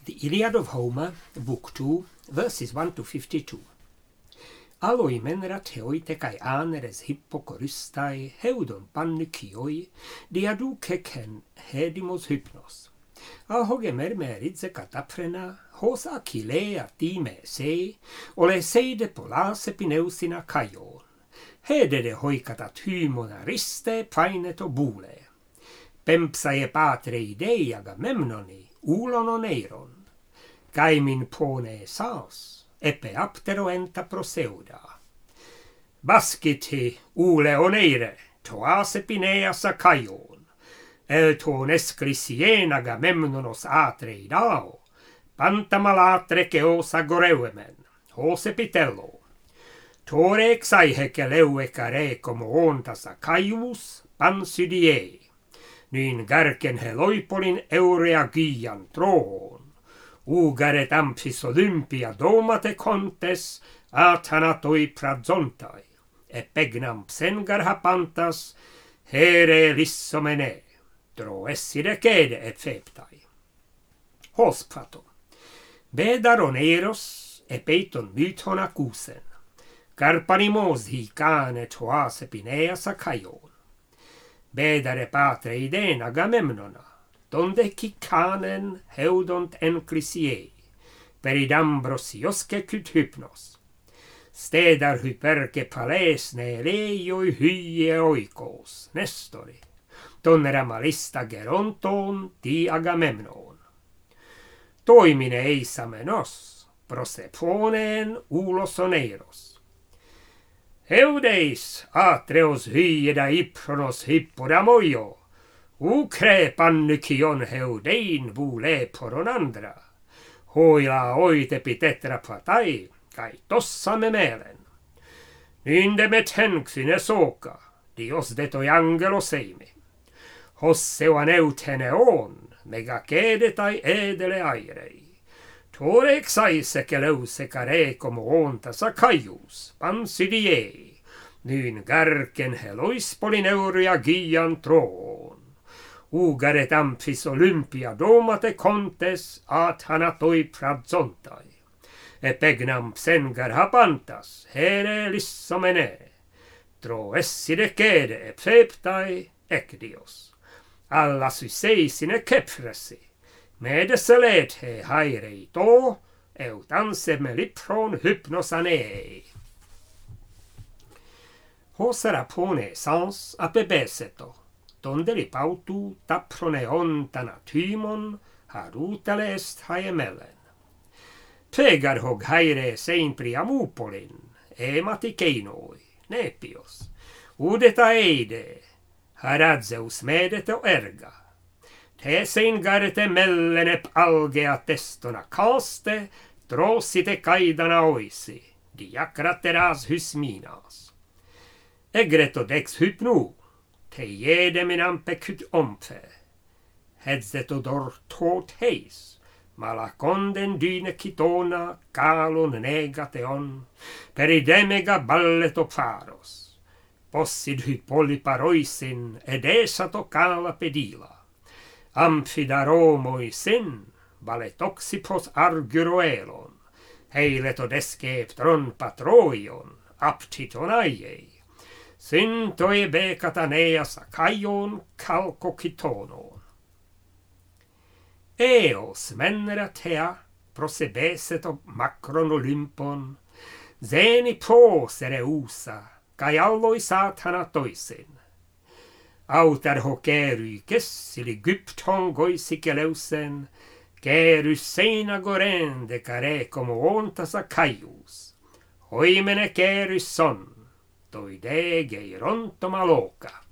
The Iliad of Homer, Book 2, verses 1 to 52. Aloi menera theoite kai aneres hippokorystai heudon pannykioi diadu keken hedimos hypnos. Ahoge mermeridze kataphrena hos akilea time se ole seide polase pineusina kaion. Hedede hoikatat hymona riste paineto bule. Pempsae patre idei Agamemnoni ulon eiron. Kaimin pone saos, epe aptero enta proseuda. Baskiti ule oneire, toase pineasa kaion. Elton escrisien Agamemnonos atreidao, pantamalatre keosa goreuemen, hose pitello. Tore exaiheke leue care como ontasa kaius pansydie. Niin garken heloipolin eureagian troon. Ugaret ampsis olympia domate contes athanatoi prazontai. Epegnam psengar hapantas here lissomene. Dro esside kede et feptai. Hospato. Bedaron eros epeiton mython akusen. Carpanimos hikane toase pineas akaion. Bedare patre iden Agamemnona, donde kikanen heudont enclisiei, peridambros ioske kyt hypnos. Stedar hyperke palesne leioi hye oikos, Nestori, donera malista geronton di Agamemnon. Toimine eisamenos, proseponen ulos oneiros. Eudeis atreos hyeda ipronos hippodamoio, ukre pannykion heudein vule poronandra, hoila oitepi tetra patai, kai tossa me melen. Ninde met henksine soka, dios detoi angelo seimi. Hossevan eutene on, mega kedetai edele airei. Tore exaise keleuse care como ontas akaius, pansydie, nyn garken heloispolin eureagian troon. Ugaret amphis olympia domate contes athanatoi prazontai. Epegnam psengar hapantas here lissomene. Tro esside kede epseptai ekdios. Alla syseisine kephresi. Medesse lethe hairei to, eutanse me lipron hypnosanei. Hosera pone sans apebeseto, donde lipautu taproneon tanatymon harutele est haemelen. Pegar hog haire seimpri amupolin, ematikeinoi, nepios, udeta eide, haradzeus medeto erga. Tesein garete mellenep algea testona kaste, drosite kaidana oisi, diakrateras hysminas. Egreto dex hypnu, te jedemin ampekyt omfe. Hedzeto dortot heis, malakonden dyne kitona, kalon negateon, peridemega balleto pharos. Possid hypoliparoisin, edesato kala pedila. Amphidaromoi sin, baletoxipos arguroelon, heileto desceptron patroion, aptitonaiei, syntoi becataneas akaion calcokitonon. Eos menera thea, prosebeseto macron olympon, zeni pros ereusa, kai alloi sathanatoisin. Autar hokerui kessili gypton goisikeleusen, kerys seina gorende care como ontas akaius. Hoimene kerys son, toi dege irontoma loka.